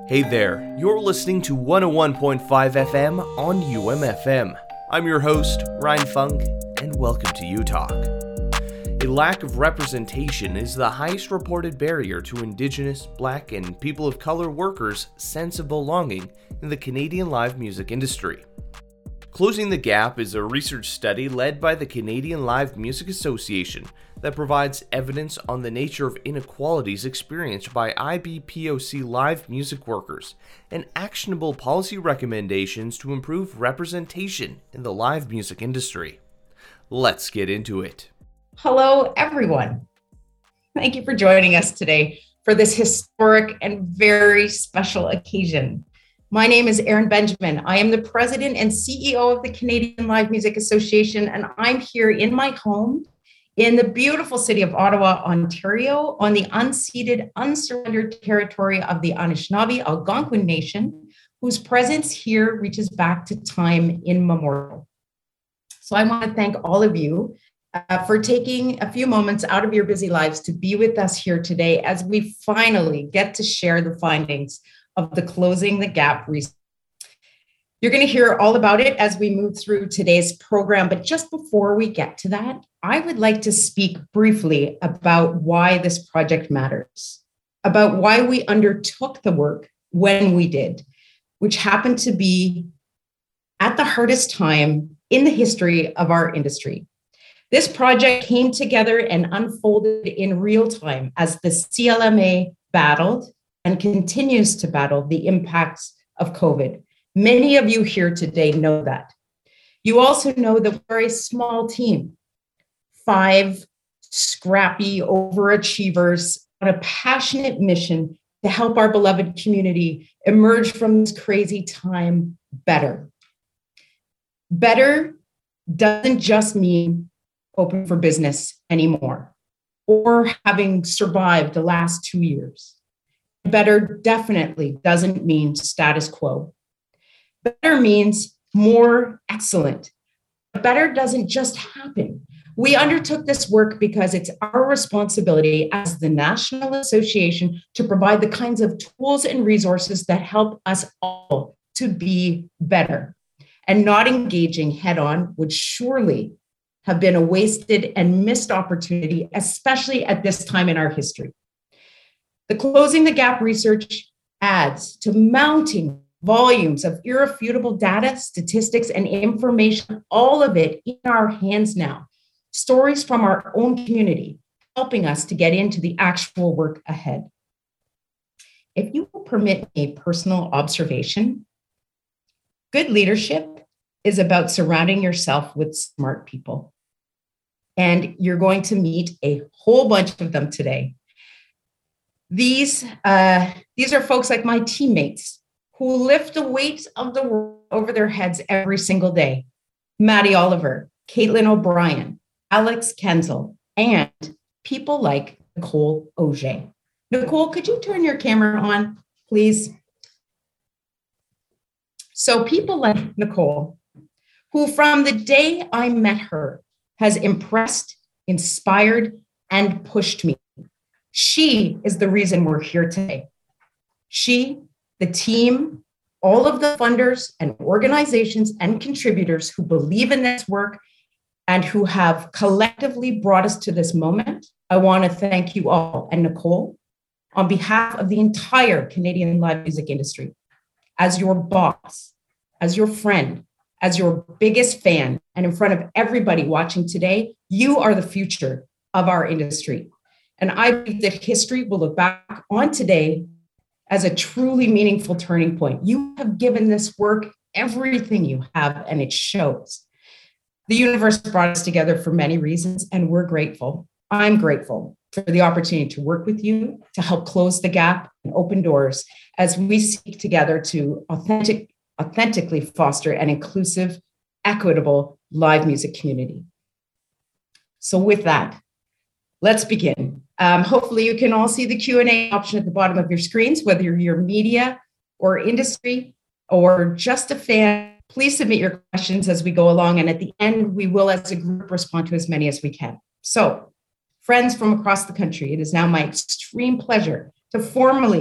Hey there, you're listening to 101.5 FM on UMFM. I'm your host, Ryan Funk, and welcome to U-Talk. A lack of representation is the highest reported barrier to Indigenous, Black, and people of color workers' sense of belonging in the Canadian live music industry. Closing the Gap is a research study led by the Canadian Live Music Association that provides evidence on the nature of inequalities experienced by IBPOC live music workers and actionable policy recommendations to improve representation in the live music industry. Let's get into it. Hello, everyone. Thank you for joining us today for this historic and very special occasion. My name is Erin Benjamin. I am the president and CEO of the Canadian Live Music Association, and I'm here in my home in the beautiful city of Ottawa, Ontario, on the unceded, unsurrendered territory of the Anishinaabe Algonquin Nation, whose presence here reaches back to time immemorial. So I want to thank all of you for taking a few moments out of your busy lives to be with us here today as we finally get to share the findings of the Closing the Gap research. You're going to hear all about it as we move through today's program, but just before we get to that, I would like to speak briefly about why this project matters, about why we undertook the work when we did, which happened to be at the hardest time in the history of our industry. This project came together and unfolded in real time as the CLMA battled and continues to battle the impacts of COVID. Many of you here today know that. You also know that we're a small team, 5 scrappy overachievers on a passionate mission to help our beloved community emerge from this crazy time better. Better doesn't just mean open for business anymore or having survived the last 2 years. Better definitely doesn't mean status quo. Better means more excellent. Better doesn't just happen. We undertook this work because it's our responsibility as the National Association to provide the kinds of tools and resources that help us all to be better. And not engaging head on would surely have been a wasted and missed opportunity, especially at this time in our history. The Closing the Gap research adds to mounting volumes of irrefutable data, statistics, and information, all of it in our hands now. Stories from our own community, helping us to get into the actual work ahead. If you will permit a personal observation, good leadership is about surrounding yourself with smart people. And you're going to meet a whole bunch of them today. These are folks like my teammates who lift the weight of the world over their heads every single day. Maddie Oliver, Caitlin O'Brien, Alex Kenzel, and people like Nicole Auger. Nicole, could you turn your camera on, please? So people like Nicole, who from the day I met her has impressed, inspired, and pushed me. She is the reason we're here today. She, the team, all of the funders and organizations and contributors who believe in this work and who have collectively brought us to this moment. I want to thank you all. And Nicole, on behalf of the entire Canadian live music industry, as your boss, as your friend, as your biggest fan, and in front of everybody watching today, you are the future of our industry. And I believe that history will look back on today as a truly meaningful turning point. You have given this work everything you have, and it shows. The universe brought us together for many reasons, and we're grateful. I'm grateful for the opportunity to work with you, to help close the gap and open doors as we seek together to authentically foster an inclusive, equitable live music community. So with that, let's begin. Hopefully you can all see the Q&A option at the bottom of your screens, whether you're media or industry or just a fan. Please submit your questions as we go along. And at the end, we will, as a group, respond to as many as we can. So, friends from across the country, it is now my extreme pleasure to formally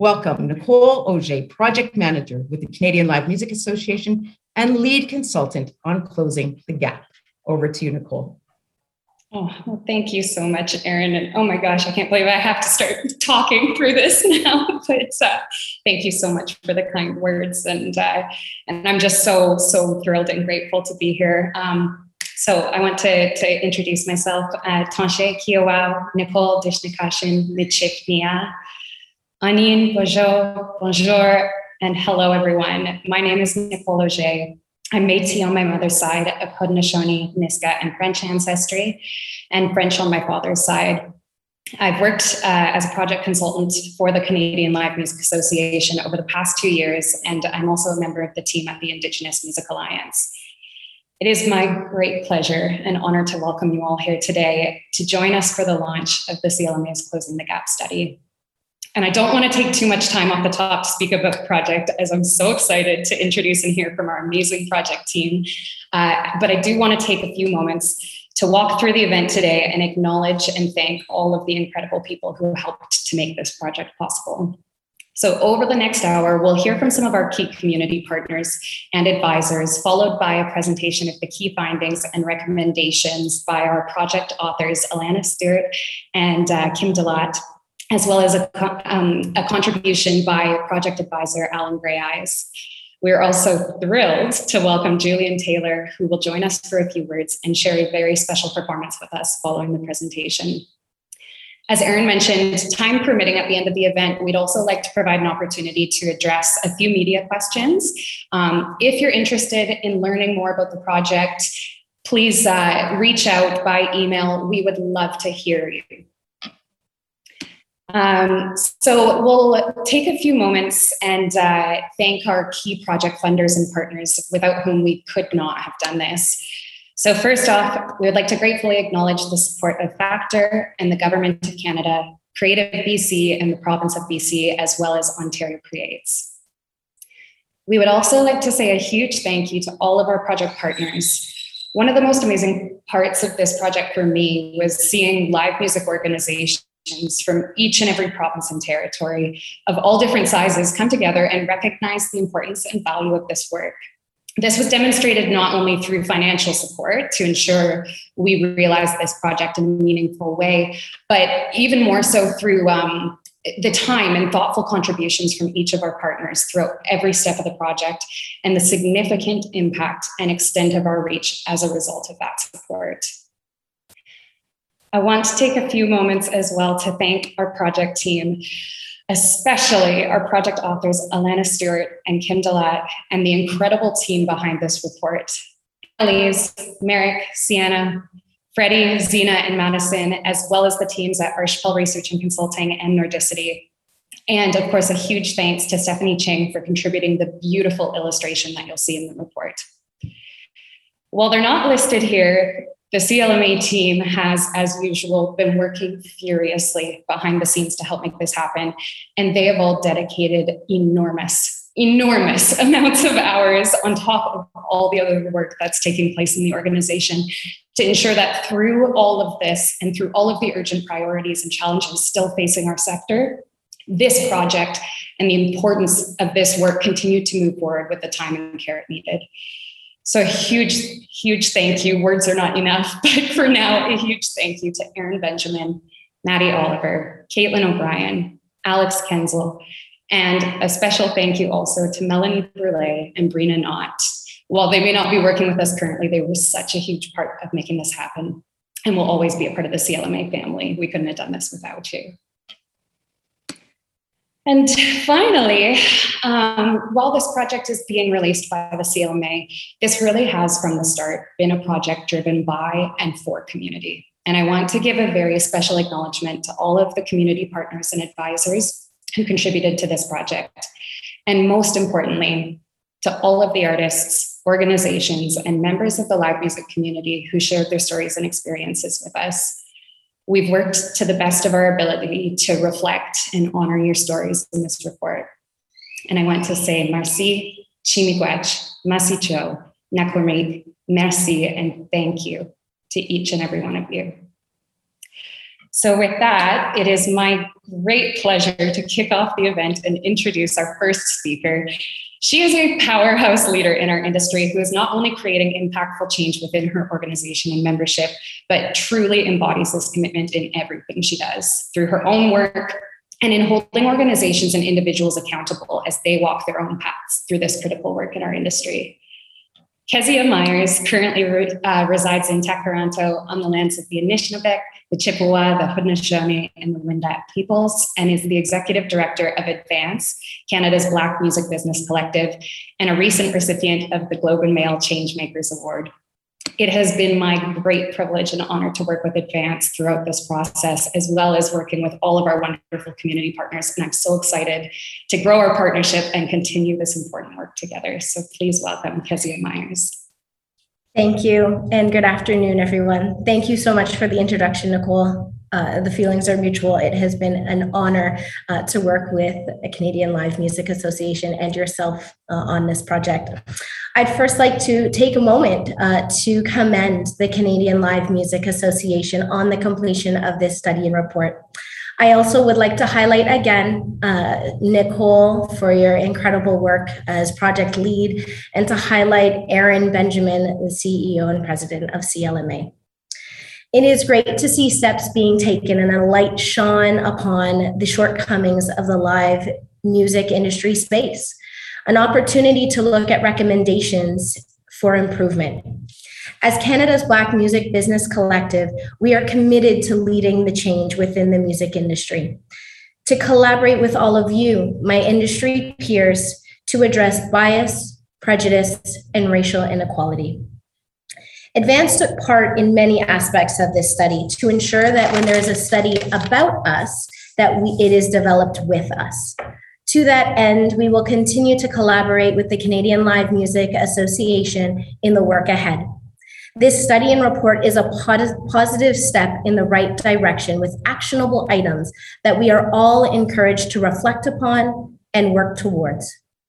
welcome Nicole Auger, Project Manager with the Canadian Live Music Association and lead consultant on Closing the Gap. Over to you, Nicole. Oh, well, thank you so much, Erin. And oh my gosh, I can't believe I have to start talking through this now. But thank you so much for the kind words. And I'm just so thrilled and grateful to be here. So I want to introduce myself. Tanshe Kiawao, Nicole Dishnikashin Michiknia, Anin bonjour, and hello everyone. My name is Nicole Auger. I'm Métis on my mother's side, of Haudenosaunee, Niska, and French ancestry, and French on my father's side. I've worked as a project consultant for the Canadian Live Music Association over the past 2 years, and I'm also a member of the team at the Indigenous Music Alliance. It is my great pleasure and honor to welcome you all here today to join us for the launch of the CLMA's Closing the Gap study. And I don't want to take too much time off the top to speak about the project, as I'm so excited to introduce and hear from our amazing project team. But I do want to take a few moments to walk through the event today and acknowledge and thank all of the incredible people who helped to make this project possible. So over the next hour, we'll hear from some of our key community partners and advisors, followed by a presentation of the key findings and recommendations by our project authors, Alana Stewart and Kim Delat, as well as a contribution by project advisor Alan Gray Eyes. We're also thrilled to welcome Julian Taylor, who will join us for a few words and share a very special performance with us following the presentation. As Erin mentioned, time permitting at the end of the event, we'd also like to provide an opportunity to address a few media questions. If you're interested in learning more about the project, please reach out by email. We would love to hear you. So we'll take a few moments and thank our key project funders and partners without whom we could not have done this. So first off, we would like to gratefully acknowledge the support of Factor and the Government of Canada, Creative BC and the Province of BC, as well as Ontario Creates. We would also like to say a huge thank you to all of our project partners. One of the most amazing parts of this project for me was seeing live music organizations from each and every province and territory of all different sizes come together and recognize the importance and value of this work. This was demonstrated not only through financial support to ensure we realize this project in a meaningful way, but even more so through the time and thoughtful contributions from each of our partners throughout every step of the project and the significant impact and extent of our reach as a result of that support. I want to take a few moments as well to thank our project team, especially our project authors, Alana Stewart and Kim Delat, and the incredible team behind this report. Elise, Merrick, Sienna, Freddie, Zena, and Madison, as well as the teams at Archipel Research and Consulting and Nordicity. And of course, a huge thanks to Stephanie Ching for contributing the beautiful illustration that you'll see in the report. While they're not listed here, the CLMA team has, as usual, been working furiously behind the scenes to help make this happen. And they have all dedicated enormous amounts of hours on top of all the other work that's taking place in the organization to ensure that through all of this and through all of the urgent priorities and challenges still facing our sector, this project and the importance of this work continue to move forward with the time and care it needed. So a huge thank you. Words are not enough, but for now, a huge thank you to Erin Benjamin, Maddie Oliver, Caitlin O'Brien, Alex Kenzel, and a special thank you also to Melanie Brule and Brina Knott. While they may not be working with us currently, they were such a huge part of making this happen and will always be a part of the CLMA family. We couldn't have done this without you. And finally, while this project is being released by the CLMA, this really has from the start been a project driven by and for community. And I want to give a very special acknowledgement to all of the community partners and advisors who contributed to this project. And most importantly, to all of the artists, organizations, and members of the live music community who shared their stories and experiences with us. We've worked to the best of our ability to reflect and honor your stories in this report. And I want to say merci, chimigwech, masicho, nakwamik, merci, and thank you to each and every one of you. So with that, it is my great pleasure to kick off the event and introduce our first speaker. She is a powerhouse leader in our industry who is not only creating impactful change within her organization and membership, but truly embodies this commitment in everything she does through her own work and in holding organizations and individuals accountable as they walk their own paths through this critical work in our industry. Kezia Myers currently resides in Takaranto on the lands of the Anishinaabe, the Chippewa, the Haudenosaunee, and the Wendat peoples, and is the executive director of Advance, Canada's Black Music Business Collective, and a recent recipient of the Globe and Mail Changemakers Award. It has been my great privilege and honor to work with Advance throughout this process, as well as working with all of our wonderful community partners. And I'm so excited to grow our partnership and continue this important work together. So please welcome Kezia Myers. Thank you, and good afternoon, everyone. Thank you so much for the introduction, Nicole. The feelings are mutual. It has been an honor to work with the Canadian Live Music Association and yourself on this project. I'd first like to take a moment to commend the Canadian Live Music Association on the completion of this study and report. I also would like to highlight again, Nicole, for your incredible work as project lead, and to highlight Aaron Benjamin, the CEO and president of CLMA. It is great to see steps being taken and a light shone upon the shortcomings of the live music industry space, an opportunity to look at recommendations for improvement. As Canada's Black Music Business Collective, we are committed to leading the change within the music industry, to collaborate with all of you, my industry peers, to address bias, prejudice, and racial inequality. Advance took part in many aspects of this study to ensure that when there is a study about us, that it is developed with us. To that end, we will continue to collaborate with the Canadian Live Music Association in the work ahead. This study and report is a positive step in the right direction with actionable items that we are all encouraged to reflect upon and work towards.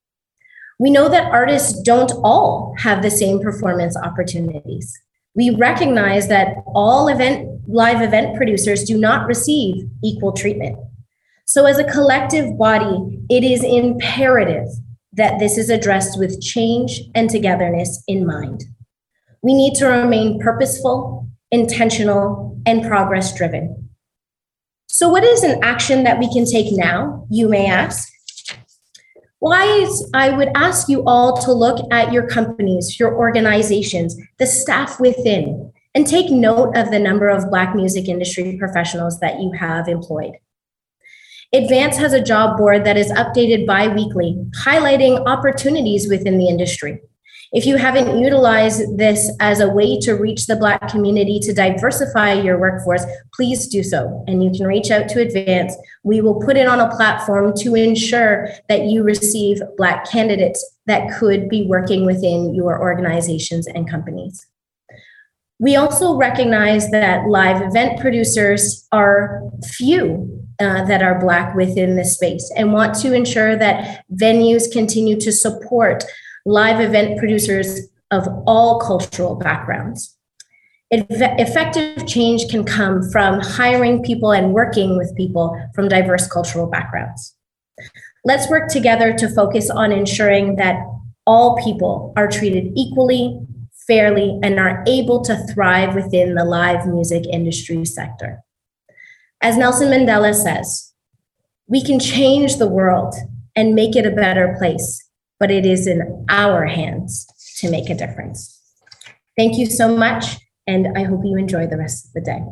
We know that artists don't all have the same performance opportunities. We recognize that all live event producers do not receive equal treatment. So as a collective body, it is imperative that this is addressed with change and togetherness in mind. We need to remain purposeful, intentional, and progress-driven. So what is an action that we can take now, you may ask? I would ask you all to look at your companies, your organizations, the staff within, and take note of the number of Black music industry professionals that you have employed. Advance has a job board that is updated bi-weekly, highlighting opportunities within the industry. If you haven't utilized this as a way to reach the Black community to diversify your workforce, please do so. And you can reach out to Advance. We will put it on a platform to ensure that you receive Black candidates that could be working within your organizations and companies. We also recognize that live event producers are few that are Black within this space and want to ensure that venues continue to support live event producers of all cultural backgrounds. Effective change can come from hiring people and working with people from diverse cultural backgrounds. Let's work together to focus on ensuring that all people are treated equally, fairly, and are able to thrive within the live music industry sector. As Nelson Mandela says, we can change the world and make it a better place, but it is in our hands to make a difference. Thank you so much, and I hope you enjoy the rest of the day.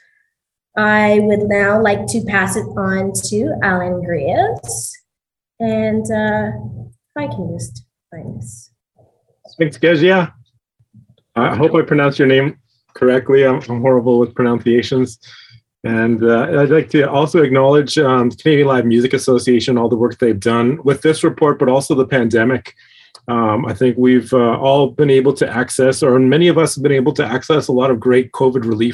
I would now like to pass it on to Alan Greaves, and if I can just find this. Thanks, Kezia. I hope I pronounced your name correctly. I'm horrible with pronunciations. And I'd like to also acknowledge the Canadian Live Music Association, all the work they've done with this report, but also the pandemic. I think we've all been able to access, or many of us have been able to access a lot of great COVID relief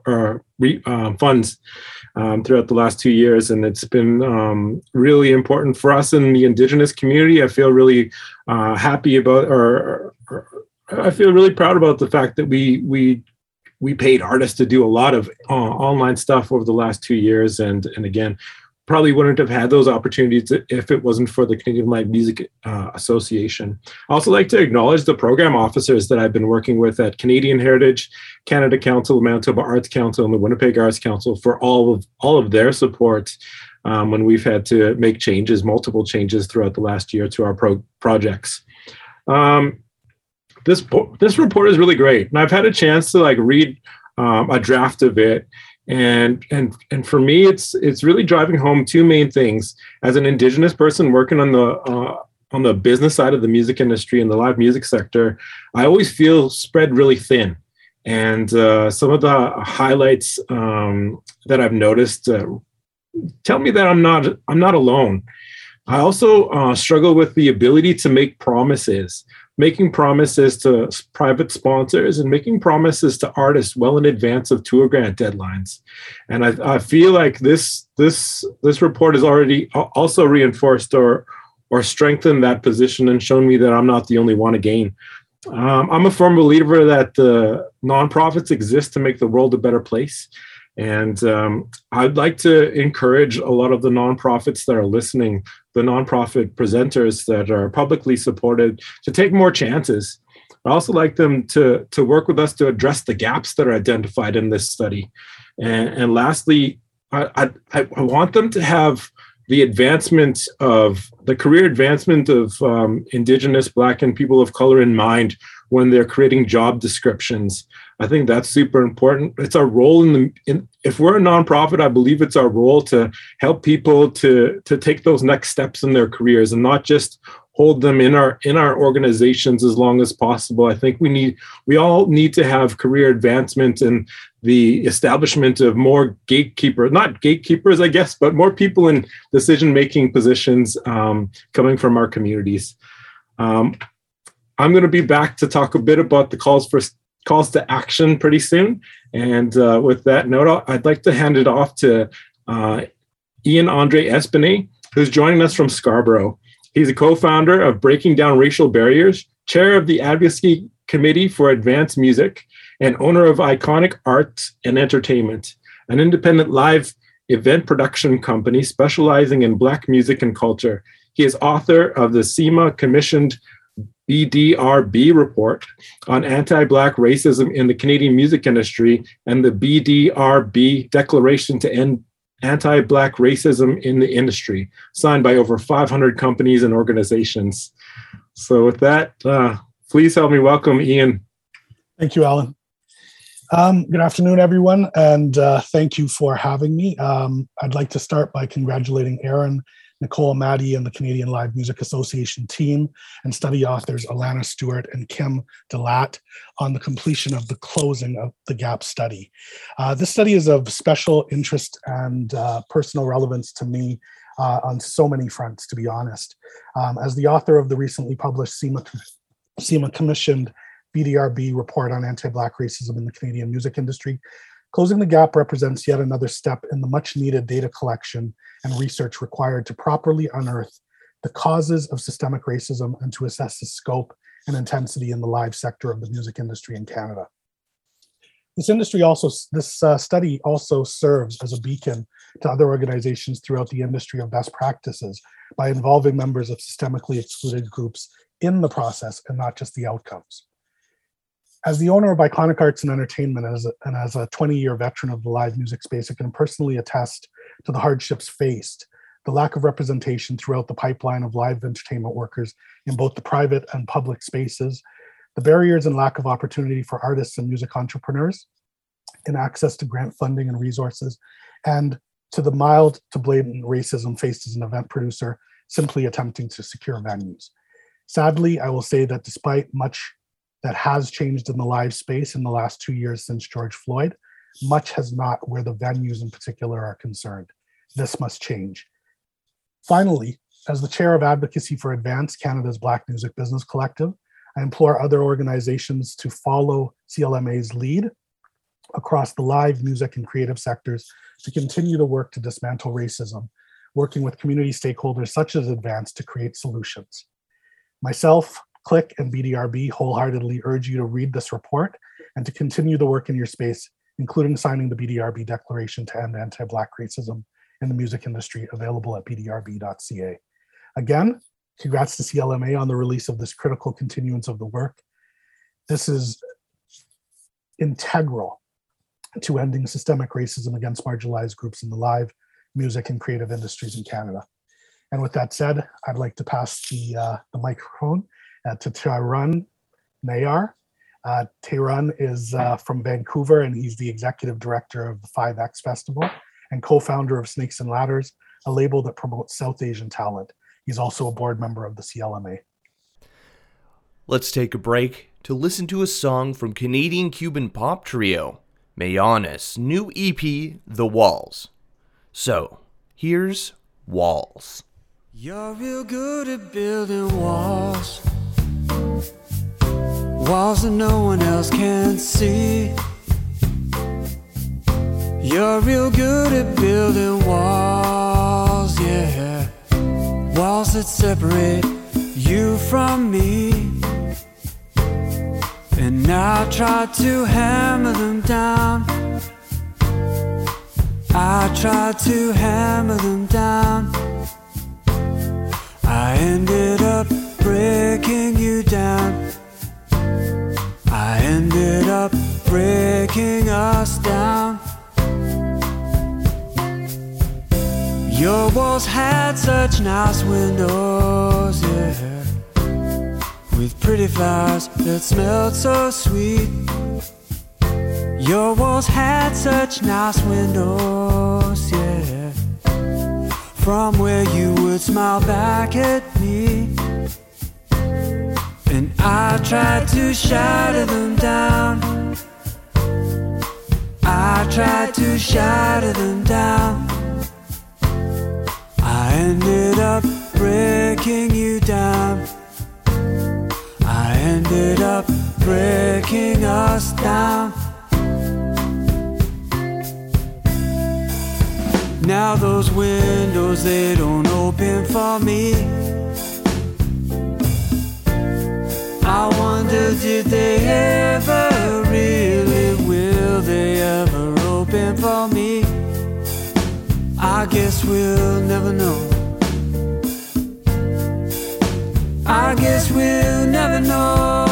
funds throughout the last 2 years. And it's been really important for us in the Indigenous community. I feel really happy about, I feel really proud about the fact that we we paid artists to do a lot of online stuff over the last 2 years. And again, probably wouldn't have had those opportunities if it wasn't for the Canadian Live Music Association. I also like to acknowledge the program officers that I've been working with at Canadian Heritage, Canada Council, Manitoba Arts Council, and the Winnipeg Arts Council for all of their support when we've had to make multiple changes throughout the last year to our projects. This report is really great, and I've had a chance to read a draft of it. And for me, it's really driving home two main things. As an Indigenous person working on the business side of the music industry and the live music sector, I always feel spread really thin. And some of the highlights that I've noticed tell me that I'm not alone. I also struggle with the ability to make promises. Making promises to private sponsors and making promises to artists well in advance of tour grant deadlines. And I feel like this report has already also reinforced or strengthened that position and shown me that I'm not the only one again. I'm a firm believer that nonprofits exist to make the world a better place. And I'd like to encourage a lot of the nonprofits that are listening, the nonprofit presenters that are publicly supported, to take more chances. I also like them to work with us to address the gaps that are identified in this study. And lastly, I want them to have the career advancement of Indigenous, Black, and people of color in mind when they're creating job descriptions. I think that's super important. It's our role if we're a nonprofit, I believe it's our role to help people to take those next steps in their careers and not just hold them in our organizations as long as possible. I think we all need to have career advancement and the establishment of more not gatekeepers, I guess, but more people in decision-making positions coming from our communities. I'm going to be back to talk a bit about the calls to action pretty soon. And with that note, I'd like to hand it off to Ian Andre Espinay, who's joining us from Scarborough. He's a co-founder of Breaking Down Racial Barriers, chair of the Advocacy Committee for Advanced Music, and owner of Iconic Arts and Entertainment, an independent live event production company specializing in Black music and culture. He is author of the CIMA-commissioned BDRB report on anti-Black racism in the Canadian music industry and the BDRB Declaration to End Anti-Black Racism in the Industry, signed by over 500 companies and organizations. So with that, please help me welcome Ian. Thank you, Alan. Good afternoon, everyone, and thank you for having me. I'd like to start by congratulating Aaron, Nicole, Maddie, and the Canadian Live Music Association team and study authors Alana Stewart and Kim Delat on the completion of the closing of the GAP study. This study is of special interest and personal relevance to me on so many fronts, to be honest. As the author of the recently published CIMA-commissioned BDRB report on anti-Black racism in the Canadian music industry, closing the gap represents yet another step in the much-needed data collection and research required to properly unearth the causes of systemic racism and to assess the scope and intensity in the live sector of the music industry in Canada. This study also serves as a beacon to other organizations throughout the industry of best practices by involving members of systemically excluded groups in the process and not just the outcomes. As the owner of Iconic Arts and Entertainment and as a 20-year veteran of the live music space, I can personally attest to the hardships faced, the lack of representation throughout the pipeline of live entertainment workers in both the private and public spaces, the barriers and lack of opportunity for artists and music entrepreneurs in access to grant funding and resources, and to the mild to blatant racism faced as an event producer simply attempting to secure venues. Sadly, I will say that despite much that has changed in the live space in the last 2 years since George Floyd, much has not where the venues in particular are concerned. This must change. Finally, as the chair of Advocacy for Advance, Canada's Black Music Business Collective, I implore other organizations to follow CLMA's lead across the live music and creative sectors to continue to work to dismantle racism, working with community stakeholders such as Advance to create solutions. Myself, Click and BDRB wholeheartedly urge you to read this report and to continue the work in your space, including signing the BDRB Declaration to End Anti-Black Racism in the Music Industry, available at bdrb.ca. Again, congrats to CLMA on the release of this critical continuance of the work. This is integral to ending systemic racism against marginalized groups in the live, music, and creative industries in Canada. And with that said, I'd like to pass the microphone to Tarun Nayar. Tarun is from Vancouver, and he's the executive director of the 5X Festival and co-founder of Snakes and Ladders, a label that promotes South Asian talent. He's also a board member of the CLMA. Let's take a break to listen to a song from Canadian-Cuban pop trio Mayan's new EP, The Walls. So, here's Walls. You're real good at building walls, walls that no one else can see. You're real good at building walls, yeah, walls that separate you from me. And I tried to hammer them down, I tried to hammer them down. I ended up breaking you down, I ended up breaking us down. Your walls had such nice windows, yeah, with pretty flowers that smelled so sweet. Your walls had such nice windows, yeah, from where you would smile back at me. And I tried to shatter them down, I tried to shatter them down. I ended up breaking you down, I ended up breaking us down. Now those windows, they don't open for me. I wonder, did they ever really, will they ever open for me? I guess we'll never know, I guess we'll never know.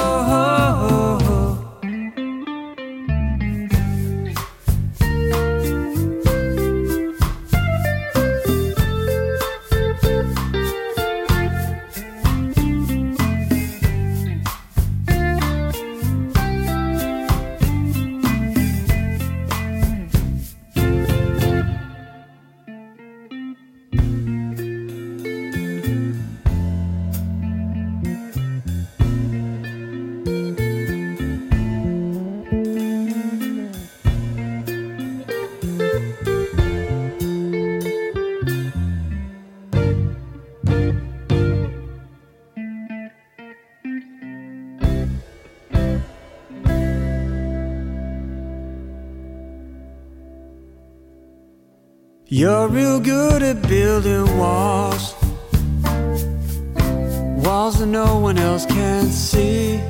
You're real good at building walls, walls that no one else can see.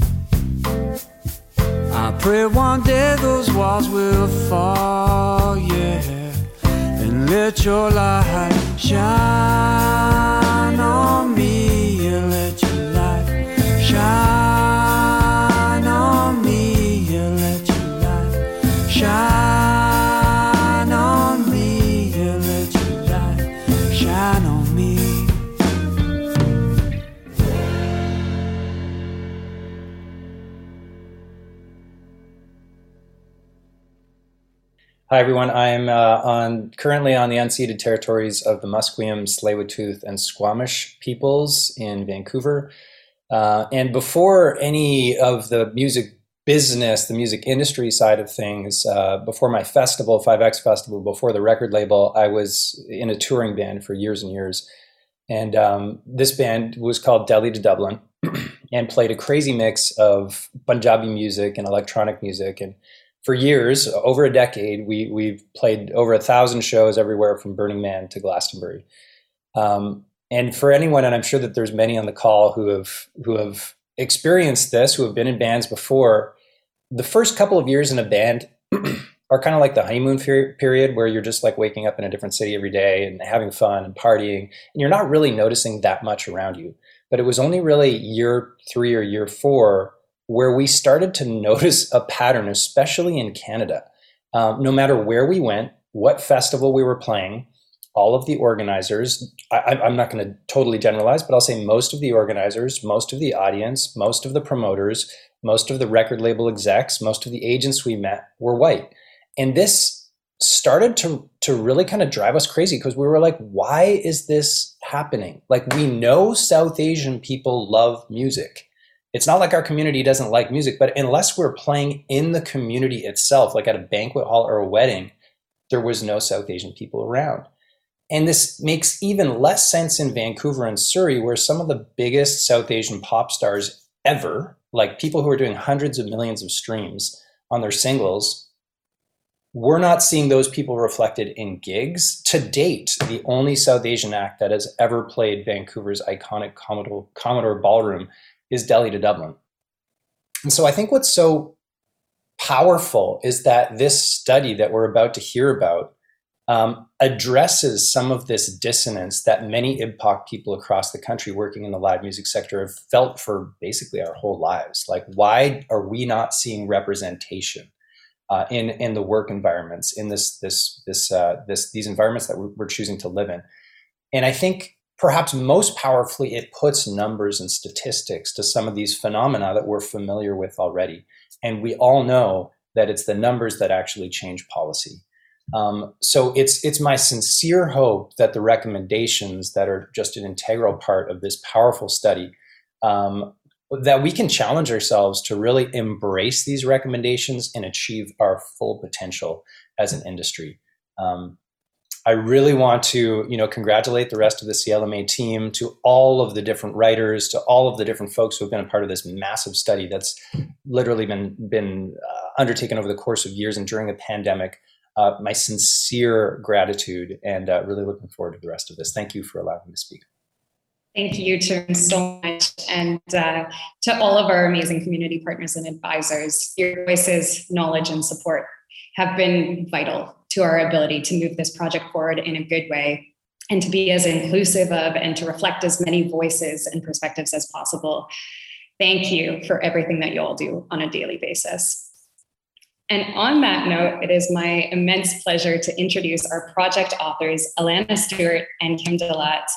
I pray one day those walls will fall, yeah, and let your light shine on me, yeah, let your light shine on me, yeah, let your light shine. Hi everyone, I'm currently on the unceded territories of the Musqueam, Tsleil-Waututh, and Squamish peoples in Vancouver. And before any of the music business, the music industry side of things, before my festival, 5X Festival, before the record label, I was in a touring band for years and years. And this band was called Delhi to Dublin and played a crazy mix of Punjabi music and electronic music. And for years, over a decade, we've played over 1,000 shows everywhere from Burning Man to Glastonbury. And And for anyone, and I'm sure that there's many on the call who have experienced this, who have been in bands before, the first couple of years in a band are kind of like the honeymoon period where you're just like waking up in a different city every day and having fun and partying, and you're not really noticing that much around you. But it was only really year 3 or year 4 where we started to notice a pattern, especially in Canada. No matter where we went, what festival we were playing, all of the organizers, I'm not going to totally generalize, but I'll say most of the organizers, most of the audience, most of the promoters, most of the record label execs, most of the agents we met were white. And this started to really kind of drive us crazy because we were like, why is this happening? Like, we know South Asian people love music. It's not like our community doesn't like music, but unless we're playing in the community itself, like at a banquet hall or a wedding, there was no South Asian people around. And this makes even less sense in Vancouver and Surrey, where some of the biggest South Asian pop stars ever, like people who are doing hundreds of millions of streams on their singles, we're not seeing those people reflected in gigs. To date, the only South Asian act that has ever played Vancouver's iconic Commodore Ballroom is Delhi to Dublin. And so I think what's so powerful is that this study that we're about to hear about addresses some of this dissonance that many IBPOC people across the country working in the live music sector have felt for basically our whole lives. Like, why are we not seeing representation in the work environments, in these environments that we're choosing to live in? And I think perhaps most powerfully, it puts numbers and statistics to some of these phenomena that we're familiar with already. And we all know that it's the numbers that actually change policy. So it's my sincere hope that the recommendations that are just an integral part of this powerful study, that we can challenge ourselves to really embrace these recommendations and achieve our full potential as an industry. I really want to, congratulate the rest of the CLMA team, to all of the different writers, to all of the different folks who have been a part of this massive study that's literally been undertaken over the course of years and during a pandemic. My sincere gratitude, and really looking forward to the rest of this. Thank you for allowing me to speak. Thank you, Tarun, so much. And to all of our amazing community partners and advisors, your voices, knowledge, and support have been vital to our ability to move this project forward in a good way and to be as inclusive of and to reflect as many voices and perspectives as possible. Thank you for everything that you all do on a daily basis. And on that note, it is my immense pleasure to introduce our project authors, Alana Stewart and Kim Delat.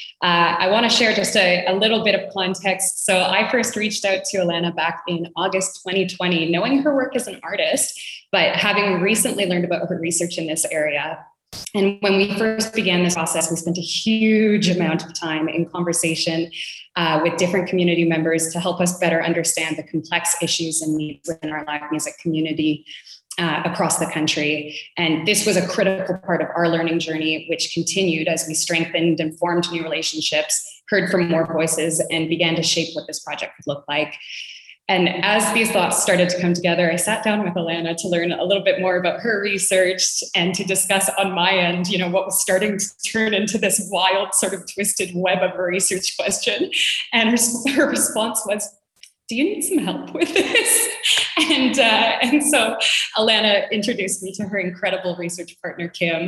I want to share just a little bit of context. So I first reached out to Alana back in August 2020, knowing her work as an artist, but having recently learned about her research in this area. And when we first began this process, we spent a huge amount of time in conversation with different community members to help us better understand the complex issues and needs within our live music community across the country. And this was a critical part of our learning journey, which continued as we strengthened and formed new relationships, heard from more voices, and began to shape what this project would look like. And as these thoughts started to come together, I sat down with Alana to learn a little bit more about her research and to discuss on my end, what was starting to turn into this wild sort of twisted web of a research question. And her response was, do you need some help with this? And so Alana introduced me to her incredible research partner, Kim.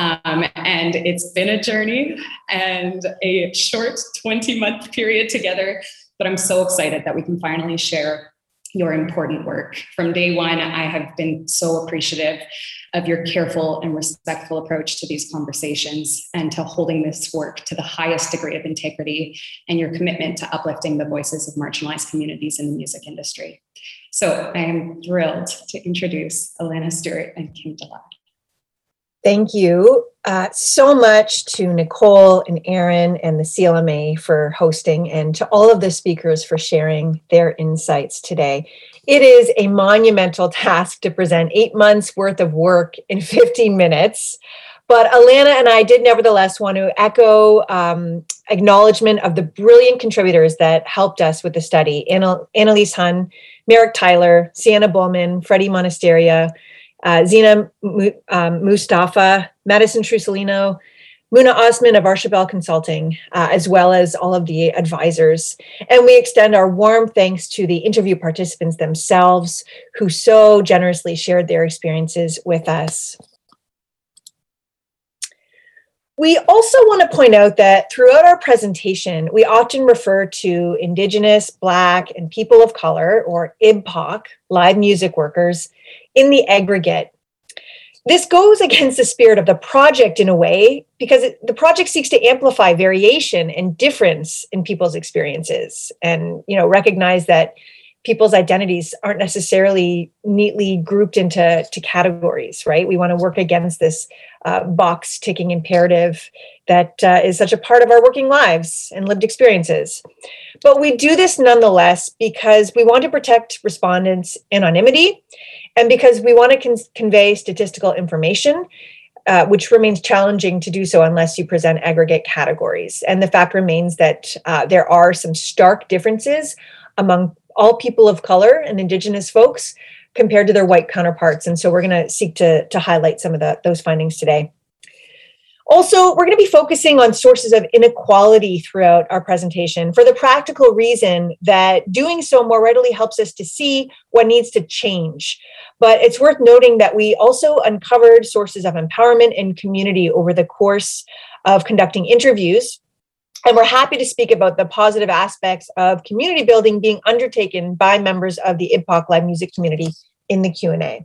And it's been a journey and a short 20-month period together. But I'm so excited that we can finally share your important work. From day one, I have been so appreciative of your careful and respectful approach to these conversations and to holding this work to the highest degree of integrity and your commitment to uplifting the voices of marginalized communities in the music industry. So I am thrilled to introduce Alana Stewart and Kim Delat. Thank you so much to Nicole and Aaron and the CLMA for hosting, and to all of the speakers for sharing their insights today. It is a monumental task to present 8 months worth of work in 15 minutes. But Alana and I did nevertheless want to echo acknowledgement of the brilliant contributors that helped us with the study. Annalise Hun, Merrick Tyler, Sienna Bowman, Freddie Monasteria, Zina Mustafa, Madison Trusolino, Muna Osman of Archibald Consulting, as well as all of the advisors. And we extend our warm thanks to the interview participants themselves who so generously shared their experiences with us. We also want to point out that throughout our presentation, we often refer to Indigenous, Black, and people of color, or IBPOC, live music workers, in the aggregate. This goes against the spirit of the project in a way, because the project seeks to amplify variation and difference in people's experiences and, recognize that people's identities aren't necessarily neatly grouped into categories, right? We want to work against this box ticking imperative that is such a part of our working lives and lived experiences. But we do this nonetheless because we want to protect respondents' anonymity and because we want to convey statistical information, which remains challenging to do so unless you present aggregate categories. And the fact remains that there are some stark differences among all people of color and Indigenous folks compared to their white counterparts. And so we're going to seek to highlight some of those findings today. Also, we're going to be focusing on sources of inequality throughout our presentation for the practical reason that doing so more readily helps us to see what needs to change. But it's worth noting that we also uncovered sources of empowerment and community over the course of conducting interviews. And we're happy to speak about the positive aspects of community building being undertaken by members of the IBPOC live music community in the Q&A.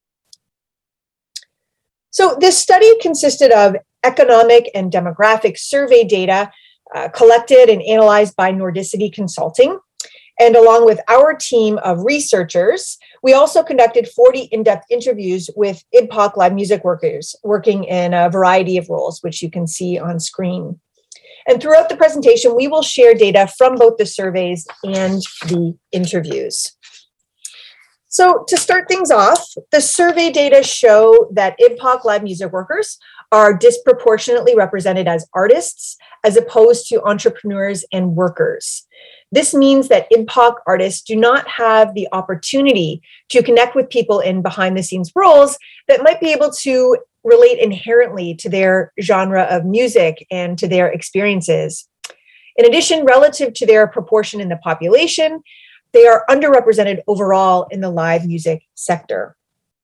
So this study consisted of economic and demographic survey data collected and analyzed by Nordicity Consulting. And along with our team of researchers, we also conducted 40 in-depth interviews with IBPOC live music workers working in a variety of roles, which you can see on screen. And throughout the presentation, we will share data from both the surveys and the interviews. So to start things off, the survey data show that IBPOC live music workers are disproportionately represented as artists as opposed to entrepreneurs and workers. This means that IBPOC artists do not have the opportunity to connect with people in behind-the-scenes roles that might be able to relate inherently to their genre of music and to their experiences. In addition, relative to their proportion in the population, they are underrepresented overall in the live music sector.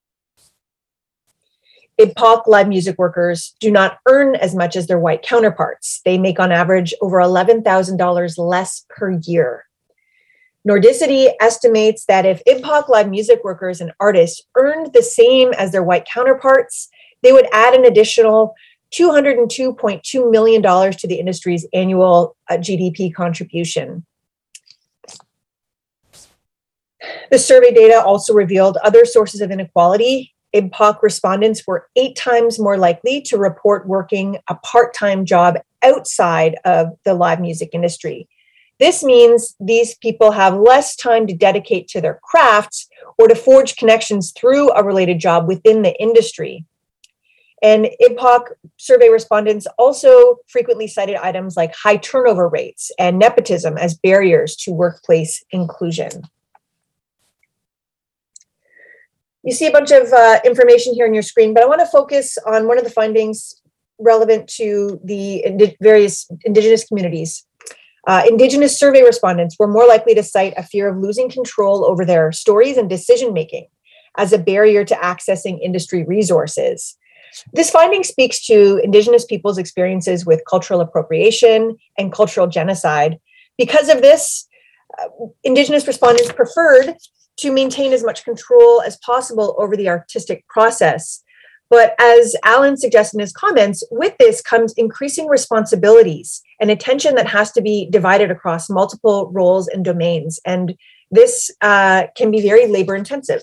IBPOC live music workers do not earn as much as their white counterparts. They make on average over $11,000 less per year. Nordicity estimates that if IBPOC live music workers and artists earned the same as their white counterparts, they would add an additional $202.2 million to the industry's annual GDP contribution. The survey data also revealed other sources of inequality. IBPOC respondents were 8 times more likely to report working a part-time job outside of the live music industry. This means these people have less time to dedicate to their crafts or to forge connections through a related job within the industry. And IBPOC survey respondents also frequently cited items like high turnover rates and nepotism as barriers to workplace inclusion. You see a bunch of information here on your screen, but I want to focus on one of the findings relevant to the various Indigenous communities. Indigenous survey respondents were more likely to cite a fear of losing control over their stories and decision-making as a barrier to accessing industry resources. This finding speaks to Indigenous people's experiences with cultural appropriation and cultural genocide. Because of this, Indigenous respondents preferred to maintain as much control as possible over the artistic process. But as Alan suggested in his comments, with this comes increasing responsibilities and attention that has to be divided across multiple roles and domains. And this can be very labor intensive.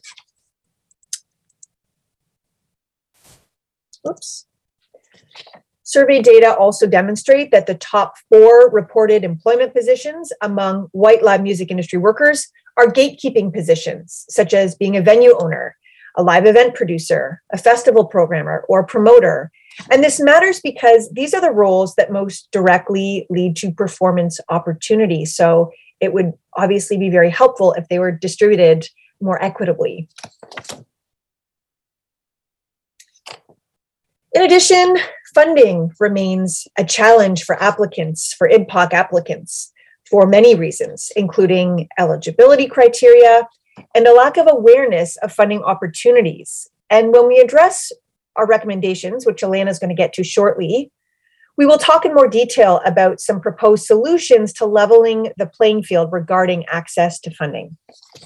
Oops. Survey data also demonstrate that the top 4 reported employment positions among white live music industry workers are gatekeeping positions, such as being a venue owner, a live event producer, a festival programmer, or promoter. And this matters because these are the roles that most directly lead to performance opportunities. So it would obviously be very helpful if they were distributed more equitably. In addition, funding remains a challenge for applicants, for IBPOC applicants, for many reasons, including eligibility criteria and a lack of awareness of funding opportunities. And when we address our recommendations, which Elena is going to get to shortly, we will talk in more detail about some proposed solutions to leveling the playing field regarding access to funding.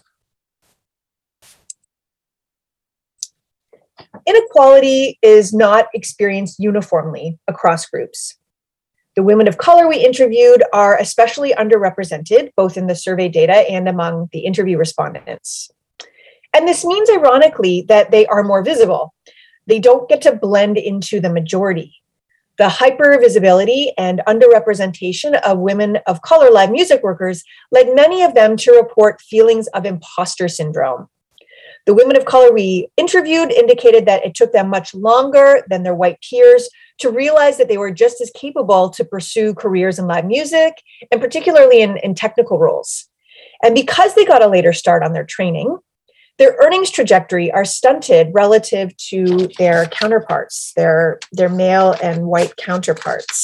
Inequality is not experienced uniformly across groups. The women of color we interviewed are especially underrepresented, both in the survey data and among the interview respondents. And this means, ironically, that they are more visible. They don't get to blend into the majority. The hypervisibility and underrepresentation of women of color live music workers led many of them to report feelings of imposter syndrome. The women of color we interviewed indicated that it took them much longer than their white peers to realize that they were just as capable to pursue careers in live music, and particularly in technical roles. And because they got a later start on their training, their earnings trajectory are stunted relative to their counterparts, their male and white counterparts.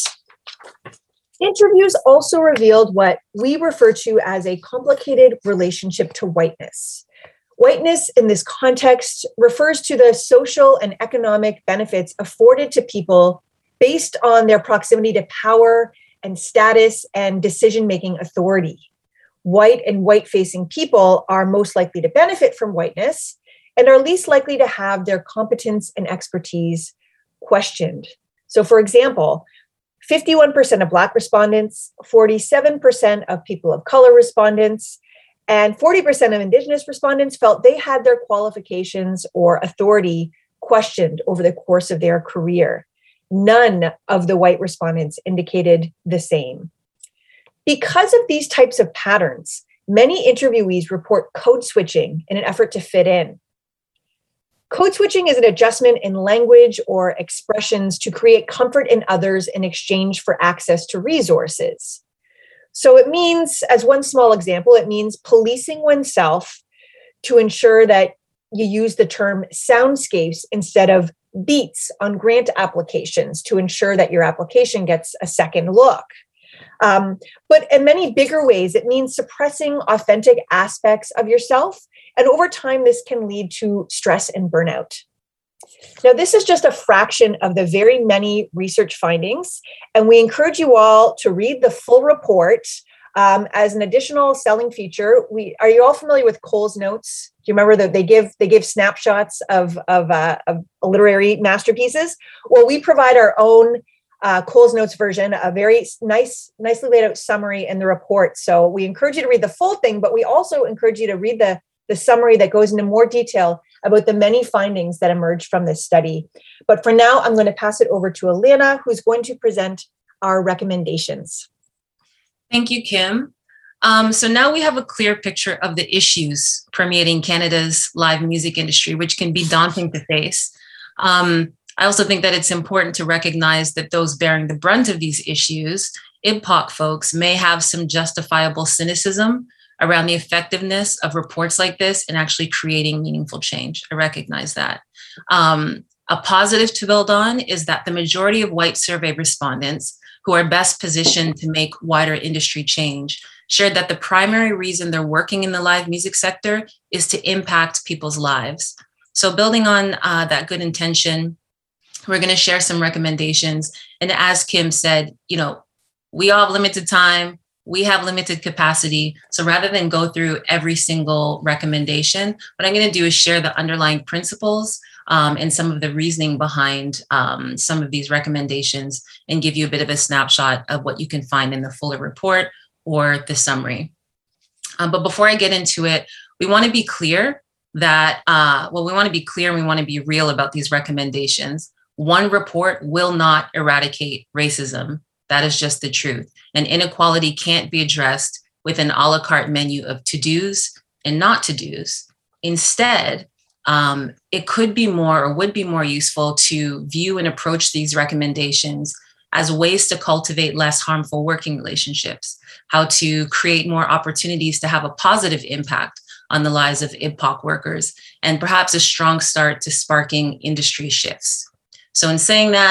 Interviews also revealed what we refer to as a complicated relationship to whiteness. Whiteness in this context refers to the social and economic benefits afforded to people based on their proximity to power and status and decision-making authority. White and white-facing people are most likely to benefit from whiteness and are least likely to have their competence and expertise questioned. So, for example, 51% of Black respondents, 47% of people of color respondents, and 40% of Indigenous respondents felt they had their qualifications or authority questioned over the course of their career. None of the white respondents indicated the same. Because of these types of patterns, many interviewees report code switching in an effort to fit in. Code switching is an adjustment in language or expressions to create comfort in others in exchange for access to resources. So it means, as one small example, it means policing oneself to ensure that you use the term soundscapes instead of beats on grant applications to ensure that your application gets a second look. But in many bigger ways, it means suppressing authentic aspects of yourself. And over time, this can lead to stress and burnout. Now, this is just a fraction of the very many research findings, and we encourage you all to read the full report as an additional selling feature. Are you all familiar with Cole's Notes? Do you remember that they give snapshots of literary masterpieces? Well, we provide our own Cole's Notes version, a very nicely laid out summary in the report. So we encourage you to read the full thing, but we also encourage you to read the summary that goes into more detail about the many findings that emerged from this study. But for now, I'm going to pass it over to Elena, who's going to present our recommendations. Thank you, Kim. So now we have a clear picture of the issues permeating Canada's live music industry, which can be daunting to face. I also think that it's important to recognize that those bearing the brunt of these issues, IBPOC folks, may have some justifiable cynicism around the effectiveness of reports like this and actually creating meaningful change. I recognize that. A positive to build on is that the majority of white survey respondents who are best positioned to make wider industry change shared that the primary reason they're working in the live music sector is to impact people's lives. So building on that good intention, we're going to share some recommendations. And as Kim said, we all have limited time. We have limited capacity. So rather than go through every single recommendation, what I'm going to do is share the underlying principles and some of the reasoning behind some of these recommendations and give you a bit of a snapshot of what you can find in the fuller report or the summary. But before I get into it, we want to be clear that, we want to be clear and we want to be real about these recommendations. One report will not eradicate racism. That is just the truth. And inequality can't be addressed with an a la carte menu of to-dos and not to-dos. Instead, it could be more or would be more useful to view and approach these recommendations as ways to cultivate less harmful working relationships, how to create more opportunities to have a positive impact on the lives of IBPOC workers, and perhaps a strong start to sparking industry shifts. So in saying that,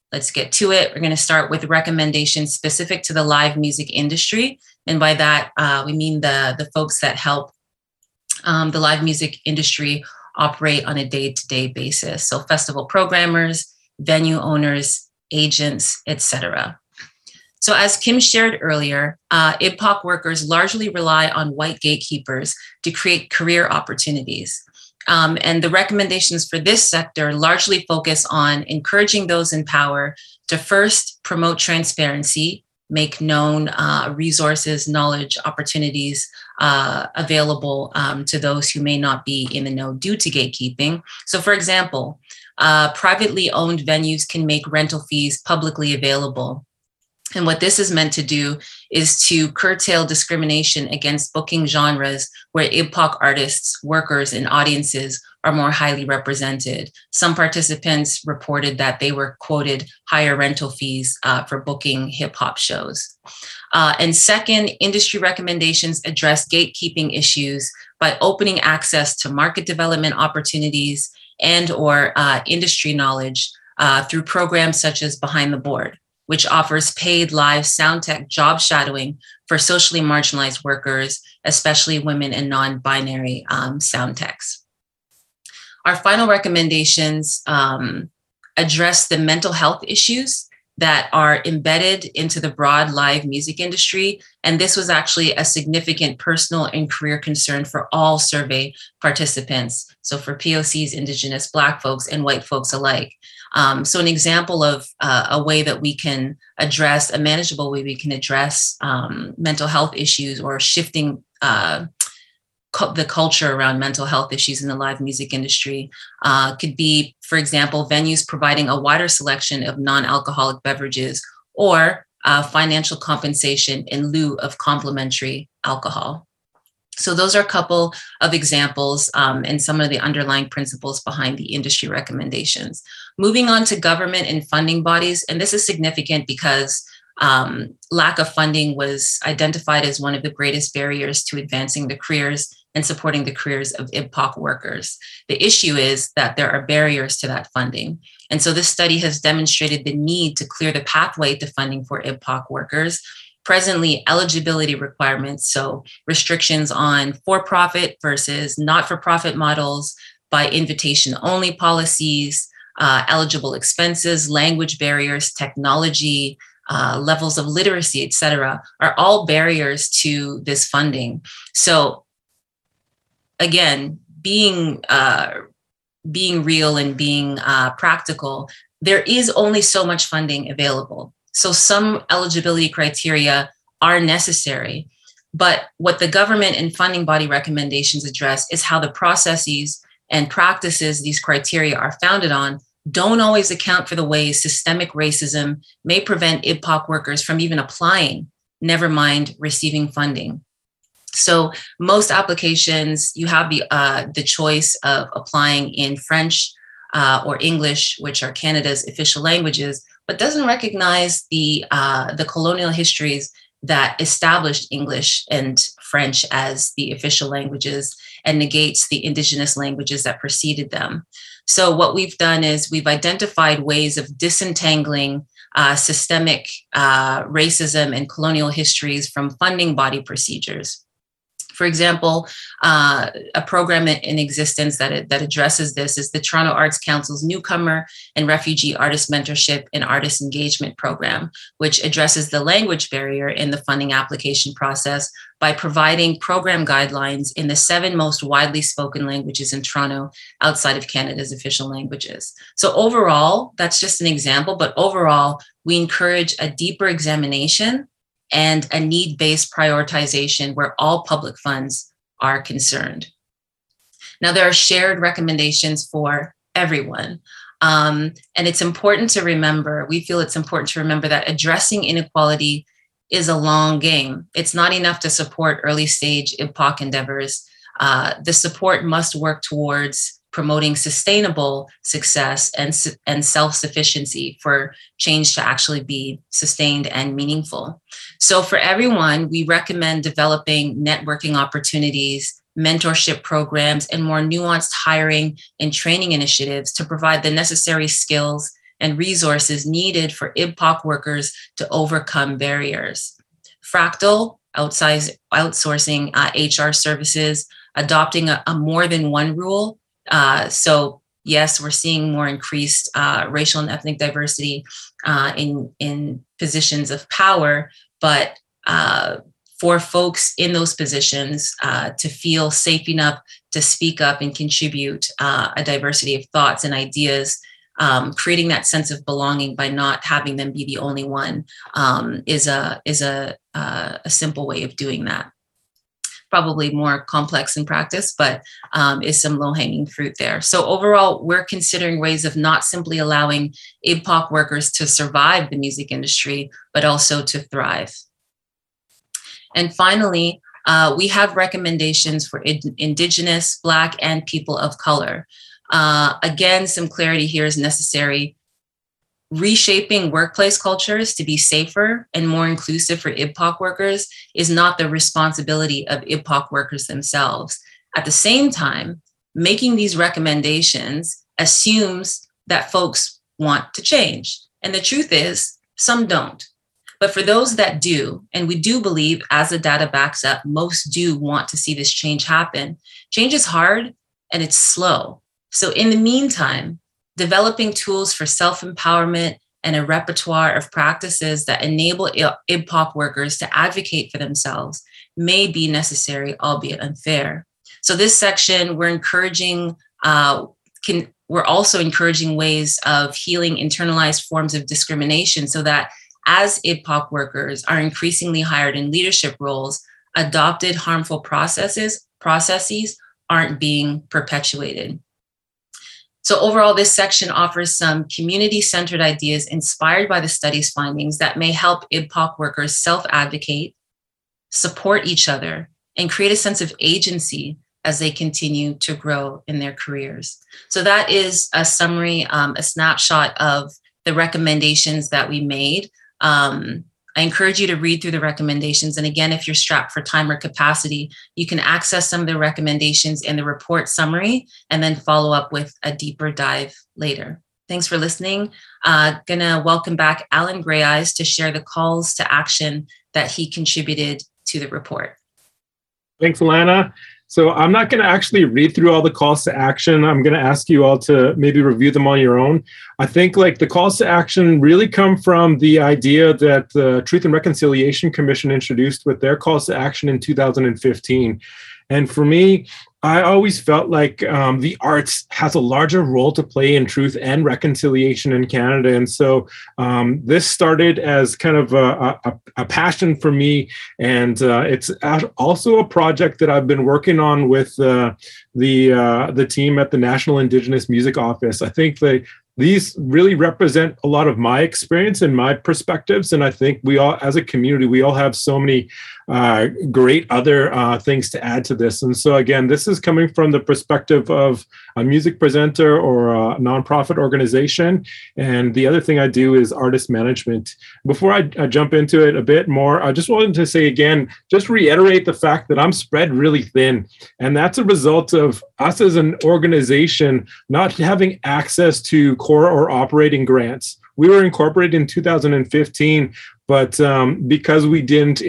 let's get to it. We're going to start with recommendations specific to the live music industry. And by that, we mean the folks that help the live music industry operate on a day-to-day basis. So festival programmers, venue owners, agents, etc. So as Kim shared earlier, IBPOC workers largely rely on white gatekeepers to create career opportunities. And the recommendations for this sector largely focus on encouraging those in power to first promote transparency, make known resources, knowledge, opportunities available to those who may not be in the know due to gatekeeping. So for example, privately owned venues can make rental fees publicly available. And what this is meant to do is to curtail discrimination against booking genres where IBPOC artists, workers, and audiences are more highly represented. Some participants reported that they were quoted higher rental fees for booking hip hop shows. And second, industry recommendations address gatekeeping issues by opening access to market development opportunities and or industry knowledge through programs such as Behind the Board, which offers paid live sound tech job shadowing for socially marginalized workers, especially women and non-binary sound techs. Our final recommendations address the mental health issues that are embedded into the broad live music industry. And this was actually a significant personal and career concern for all survey participants. So for POCs, Indigenous, Black folks, and white folks alike. So an example of a way that we can address, a manageable way we can address mental health issues or shifting the culture around mental health issues in the live music industry could be, for example, venues providing a wider selection of non-alcoholic beverages or financial compensation in lieu of complimentary alcohol. So those are a couple of examples and some of the underlying principles behind the industry recommendations. Moving on to government and funding bodies, and this is significant because lack of funding was identified as one of the greatest barriers to advancing the careers and supporting the careers of IBPOC workers. The issue is that there are barriers to that funding. And so this study has demonstrated the need to clear the pathway to funding for IBPOC workers. Presently, eligibility requirements, so restrictions on for-profit versus not-for-profit models, by invitation-only policies, eligible expenses, language barriers, technology, levels of literacy, et cetera, are all barriers to this funding. So again, being real and being practical, there is only so much funding available. So some eligibility criteria are necessary, but what the government and funding body recommendations address is how the processes and practices these criteria are founded on don't always account for the ways systemic racism may prevent IBPOC workers from even applying, never mind receiving funding. So most applications, you have the choice of applying in French or English, which are Canada's official languages, but doesn't recognize the colonial histories that established English and French as the official languages and negates the Indigenous languages that preceded them. So what we've done is we've identified ways of disentangling systemic racism and colonial histories from funding body procedures. For example, a program in existence that addresses this is the Toronto Arts Council's Newcomer and Refugee Artist Mentorship and Artist Engagement Program, which addresses the language barrier in the funding application process by providing program guidelines in the 7 most widely spoken languages in Toronto outside of Canada's official languages. So overall, that's just an example, but overall, we encourage a deeper examination and a need-based prioritization where all public funds are concerned. Now, there are shared recommendations for everyone. And it's important to remember, we feel it's important to remember that addressing inequality is a long game. It's not enough to support early stage IBPOC endeavors. The support must work towards promoting sustainable success and self-sufficiency for change to actually be sustained and meaningful. So for everyone, we recommend developing networking opportunities, mentorship programs, and more nuanced hiring and training initiatives to provide the necessary skills and resources needed for IBPOC workers to overcome barriers. Fractal, outsourcing HR services, adopting a more than one rule. So yes, we're seeing more increased racial and ethnic diversity in positions of power, but for folks in those positions to feel safe enough to speak up and contribute a diversity of thoughts and ideas, creating that sense of belonging by not having them be the only one is a simple way of doing that. Probably more complex in practice, but is some low-hanging fruit there. So overall, we're considering ways of not simply allowing IBPOC workers to survive the music industry, but also to thrive. And finally, we have recommendations for Indigenous, Black, and people of color. Again, some clarity here is necessary. Reshaping workplace cultures to be safer and more inclusive for IBPOC workers is not the responsibility of IBPOC workers themselves. At the same time, making these recommendations assumes that folks want to change. And the truth is, some don't. But for those that do, and we do believe, as the data backs up, most do want to see this change happen. Change is hard and it's slow. So in the meantime, developing tools for self-empowerment and a repertoire of practices that enable IBPOC workers to advocate for themselves may be necessary, albeit unfair. So this section, we're also encouraging ways of healing internalized forms of discrimination so that as IBPOC workers are increasingly hired in leadership roles, adopted harmful processes aren't being perpetuated. So overall, this section offers some community-centered ideas inspired by the study's findings that may help IBPOC workers self-advocate, support each other, and create a sense of agency as they continue to grow in their careers. So that is a summary, a snapshot of the recommendations that we made. I encourage you to read through the recommendations. And again, if you're strapped for time or capacity, you can access some of the recommendations in the report summary and then follow up with a deeper dive later. Thanks for listening. Gonna welcome back Alan Greyeyes to share the calls to action that he contributed to the report. Thanks, Alana. So I'm not going to actually read through all the calls to action. I'm going to ask you all to maybe review them on your own. I think like the calls to action really come from the idea that the Truth and Reconciliation Commission introduced with their calls to action in 2015. And for me, I always felt like the arts has a larger role to play in truth and reconciliation in Canada. And so this started as kind of a passion for me. And it's also a project that I've been working on with the team at the National Indigenous Music Office. I think these really represent a lot of my experience and my perspectives. And I think we all, as a community, we all have so many great other things to add to this. And so again, this is coming from the perspective of a music presenter or a nonprofit organization. And the other thing I do is artist management. Before I jump into it a bit more, I just wanted to say again, just reiterate the fact that I'm spread really thin. And that's a result of us as an organization not having access to core or operating grants. We were incorporated in 2015, but because we didn't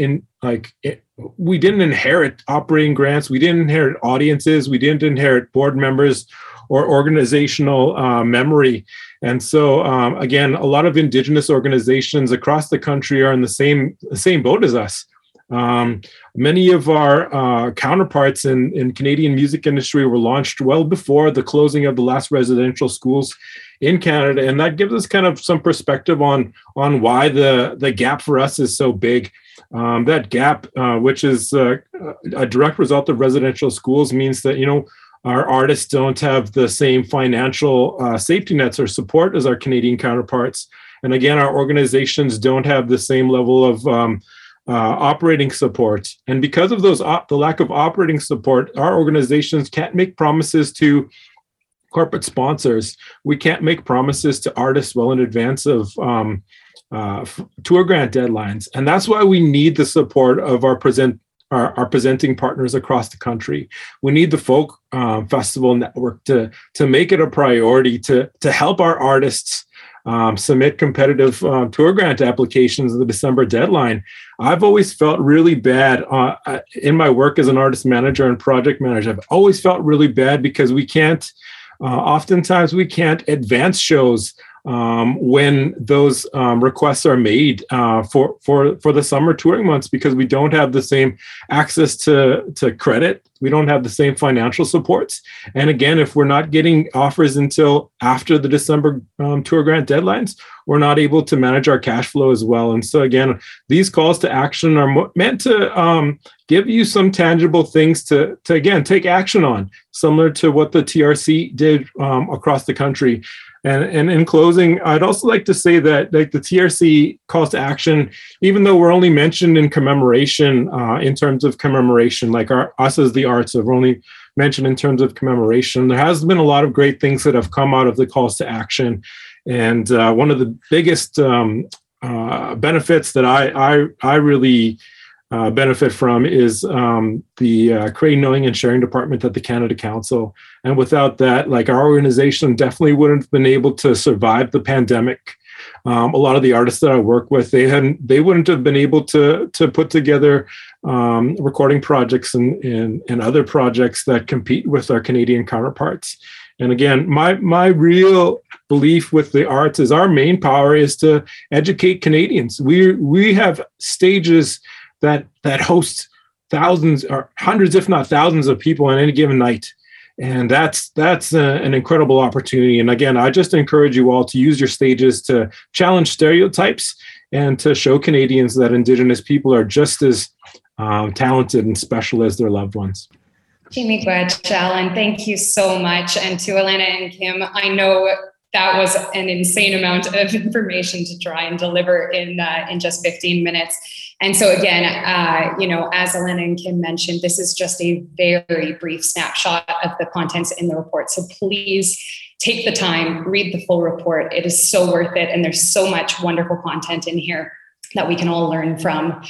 inherit operating grants, we didn't inherit audiences, we didn't inherit board members or organizational memory. And so again, a lot of Indigenous organizations across the country are in the same boat as us. Many of our counterparts in Canadian music industry were launched well before the closing of the last residential schools in Canada. And that gives us kind of some perspective on why the gap for us is so big. That gap, which is a direct result of residential schools, means that, our artists don't have the same financial safety nets or support as our Canadian counterparts. And again, our organizations don't have the same level of operating support. And because of the lack of operating support, our organizations can't make promises to corporate sponsors. We can't make promises to artists well in advance of tour grant deadlines. And that's why we need the support of our presenting partners across the country. We need the Folk Festival Network to make it a priority to help our artists submit competitive tour grant applications at the December deadline. I've always felt really bad in my work as an artist manager and project manager. I've always felt really bad because we can't, oftentimes we can't advance shows when those requests are made for the summer touring months, because we don't have the same access to credit. We don't have the same financial supports. And again, if we're not getting offers until after the December tour grant deadlines, we're not able to manage our cash flow as well. And so again, these calls to action are meant to give you some tangible things to again, take action on, similar to what the TRC did across the country. And in closing, I'd also like to say that like the TRC calls to action, even though we're only mentioned in commemoration, in terms of commemoration, like us as the arts are only mentioned in terms of commemoration, there has been a lot of great things that have come out of the calls to action. And one of the biggest benefits that I really benefit from is the creating, knowing, and sharing department at the Canada Council. And without that, like our organization definitely wouldn't have been able to survive the pandemic. A lot of the artists that I work with, they wouldn't have been able to put together recording projects and other projects that compete with our Canadian counterparts. And again, my real belief with the arts is our main power is to educate Canadians. We have stages that host thousands or hundreds, if not thousands of people on any given night. And that's an incredible opportunity. And again, I just encourage you all to use your stages to challenge stereotypes and to show Canadians that Indigenous people are just as talented and special as their loved ones. Jamie Guachal, thank you so much. And to Elena and Kim, I know that was an insane amount of information to try and deliver in just 15 minutes. And so again, as Elena and Kim mentioned, this is just a very brief snapshot of the contents in the report. So please take the time, read the full report. It is so worth it. And there's so much wonderful content in here that we can all learn from.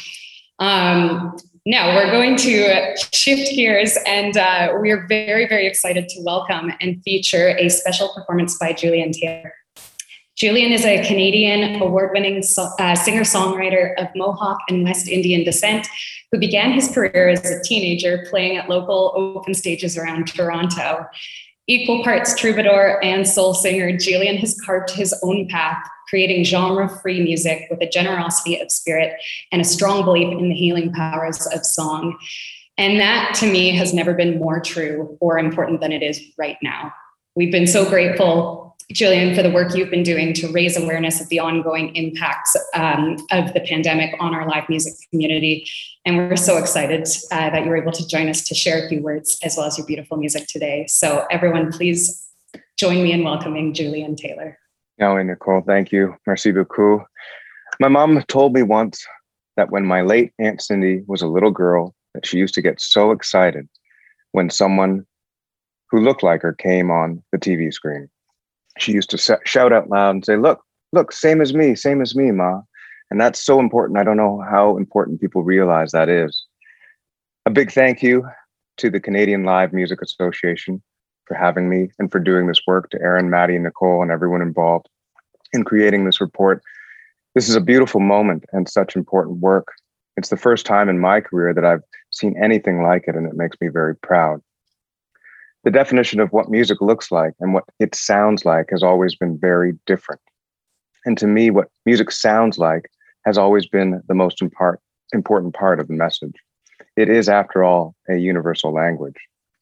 Now we're going to shift gears, and we are very, very excited to welcome and feature a special performance by Julian Taylor. Julian is a Canadian award-winning singer-songwriter of Mohawk and West Indian descent who began his career as a teenager playing at local open stages around Toronto. Equal parts troubadour and soul singer, Julian has carved his own path, creating genre-free music with a generosity of spirit and a strong belief in the healing powers of song. And that, to me, has never been more true or important than it is right now. We've been so grateful, Julian, for the work you've been doing to raise awareness of the ongoing impacts of the pandemic on our live music community. And we're so excited that you were able to join us to share a few words as well as your beautiful music today. So everyone, please join me in welcoming Julian Taylor. Nelly, Nicole, thank you. Merci beaucoup. My mom told me once that when my late Aunt Cindy was a little girl, that she used to get so excited when someone who looked like her came on the TV screen. She used to shout out loud and say, look, same as me, Ma. And that's so important. I don't know how important people realize that is. A big thank you to the Canadian Live Music Association for having me and for doing this work, to Aaron, Maddie, Nicole, and everyone involved in creating this report. This is a beautiful moment and such important work. It's the first time in my career that I've seen anything like it, and it makes me very proud. The definition of what music looks like and what it sounds like has always been very different. And to me, what music sounds like has always been the most important part of the message. It is, after all, a universal language.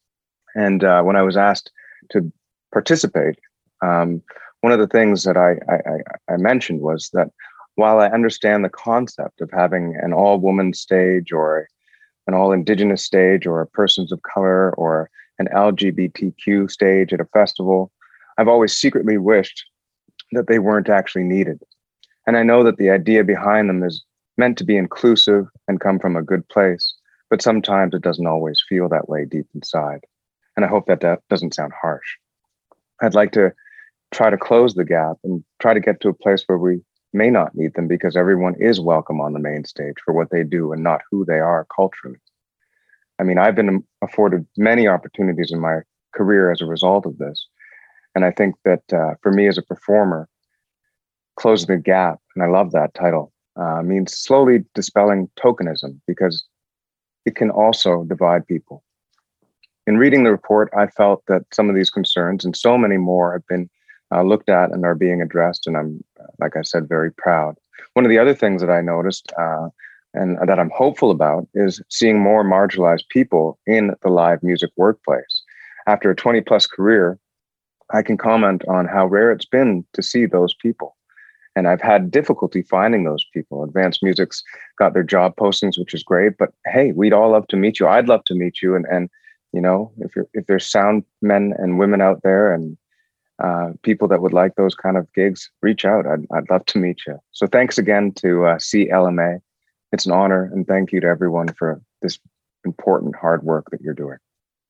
And when I was asked to participate, one of the things that I mentioned was that while I understand the concept of having an all-woman stage or an all-Indigenous stage or a persons of color or an LGBTQ stage at a festival, I've always secretly wished that they weren't actually needed. And I know that the idea behind them is meant to be inclusive and come from a good place, but sometimes it doesn't always feel that way deep inside. And I hope that doesn't sound harsh. I'd like to try to close the gap and try to get to a place where we may not need them because everyone is welcome on the main stage for what they do and not who they are culturally. I mean, I've been afforded many opportunities in my career as a result of this. And I think that for me as a performer, Closing the Gap, and I love that title, means slowly dispelling tokenism because it can also divide people. In reading the report, I felt that some of these concerns and so many more have been looked at and are being addressed, and I'm, like I said, very proud. One of the other things that I noticed and that I'm hopeful about is seeing more marginalized people in the live music workplace. After a 20-plus career, I can comment on how rare it's been to see those people. And I've had difficulty finding those people. Advanced Music's got their job postings, which is great, but hey, we'd all love to meet you. I'd love to meet you. And you know, if there's sound men and women out there and people that would like those kind of gigs, reach out. I'd love to meet you. So thanks again to CLMA. It's an honor, and thank you to everyone for this important hard work that you're doing.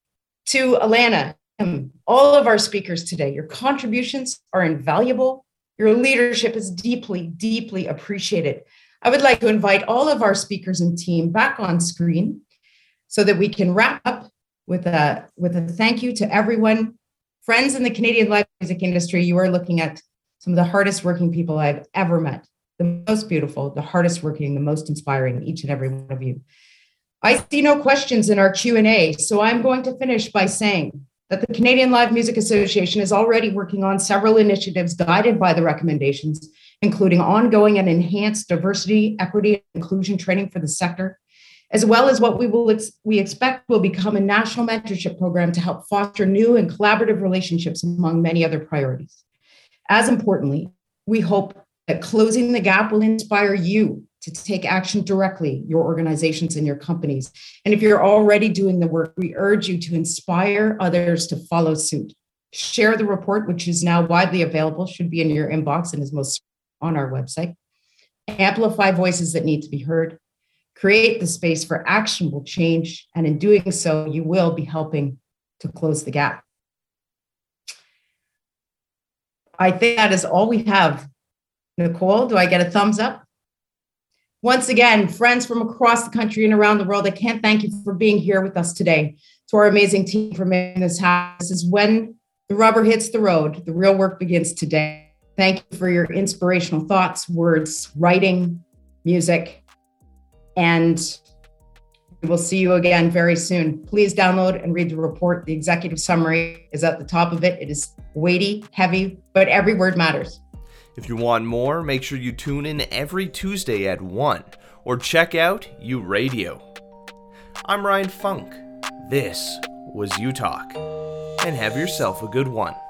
To Alana, all of our speakers today, your contributions are invaluable. Your leadership is deeply, deeply appreciated. I would like to invite all of our speakers and team back on screen so that we can wrap up with a thank you to everyone. Friends in the Canadian live music industry, you are looking at some of the hardest working people I've ever met. The most beautiful, the hardest working, the most inspiring, each and every one of you. I see no questions in our Q&A, so I'm going to finish by saying that the Canadian Live Music Association is already working on several initiatives guided by the recommendations, including ongoing and enhanced diversity, equity, and inclusion training for the sector, as well as what we expect will become a national mentorship program to help foster new and collaborative relationships among many other priorities. As importantly, we hope that Closing the Gap will inspire you to take action directly, your organizations and your companies. And if you're already doing the work, we urge you to inspire others to follow suit. Share the report, which is now widely available, should be in your inbox and is most on our website. Amplify voices that need to be heard. Create the space for actionable change. And in doing so, you will be helping to close the gap. I think that is all we have. Nicole, do I get a thumbs up? Once again, friends from across the country and around the world, I can't thank you for being here with us today. To our amazing team for making this happen. This is when the rubber hits the road. The real work begins today. Thank you for your inspirational thoughts, words, writing, music, and we will see you again very soon. Please download and read the report. The executive summary is at the top of it. It is weighty, heavy, but every word matters. If you want more, make sure you tune in every Tuesday at 1 or check out U Radio. I'm Ryan Funk. This was U Talk, and have yourself a good one.